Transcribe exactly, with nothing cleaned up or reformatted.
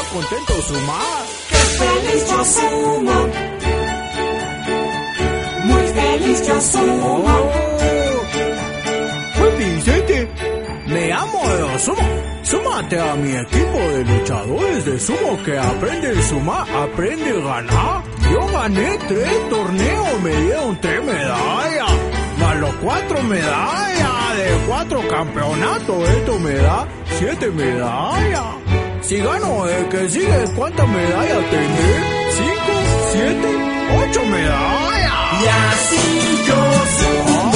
contento sumar. ¡Qué feliz yo sumo! Muy feliz yo sumo. Oh. Pues Vicente, me amo de sumo. Súmate a mi equipo de luchadores de sumo que aprende a sumar, aprende a ganar. Yo gané tres torneos, me dieron tres medallas. Más los cuatro medallas de cuatro campeonatos, esto me da siete medallas. Si gano el que sigue, ¿cuántas medallas tendré? ¿Cinco? ¿Siete? ¿Ocho medallas? Y así yo sumo.